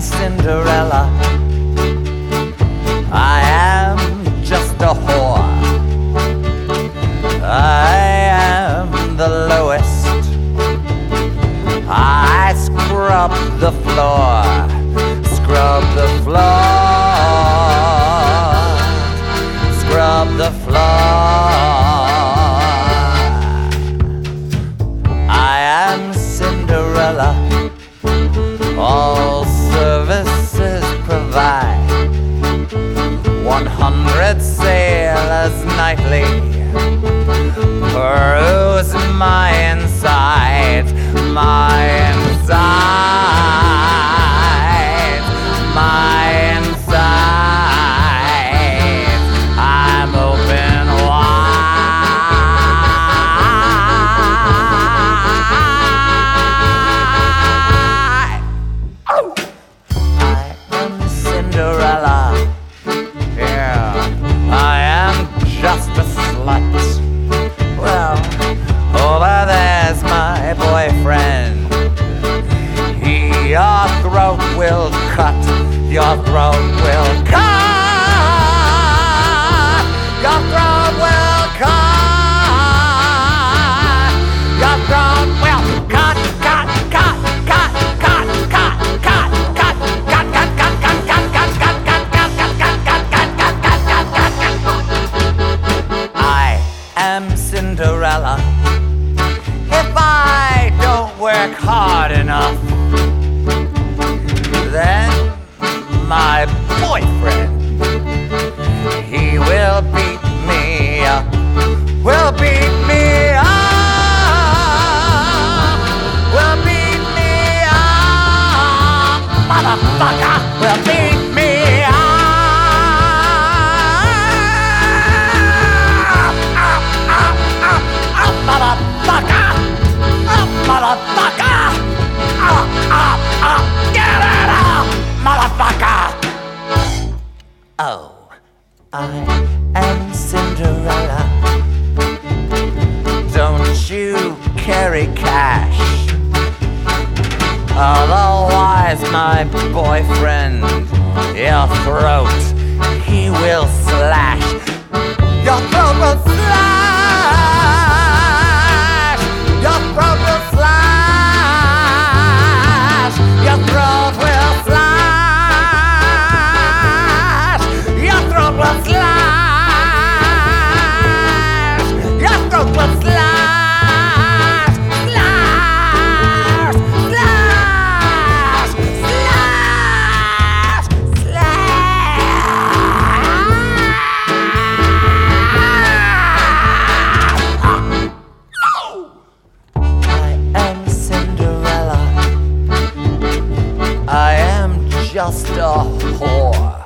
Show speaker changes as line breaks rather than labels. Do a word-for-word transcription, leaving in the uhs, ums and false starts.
Cinderella. I am just a whore. I am the lowest. I scrub the floor, scrub the floor, scrub the floor. I am Cinderella. All services provide. One hundred sailors nightly peruse my insides, my insides, my insides. I'm open wide. Oh. I am Cinderella. I am just a slut. Well, over there's my boyfriend. He, your throat will cut. Your throat will cut. Your throat will cut. Your throat will cut, cut, cut, cut, cut, cut, cut, cut, cut, cut, cut, cut, cut, cut, cut, cut, I'm Cinderella. If I don't work hard enough, then my boyfriend, he will beat me up, will beat me up, will beat me up, motherfucker, will beat me up. Motherfucker! Oh, motherfucker! Oh, oh, oh, get it out! Motherfucker! Oh, I am Cinderella. Don't you carry cash? Otherwise, my boyfriend, your throat, he will slash. Your throat will slash! Your throat will slash. Your throat will slash. Your throat will slash. Your throat will slash. Slash. Slash. Slash. Slash. I am just a whore.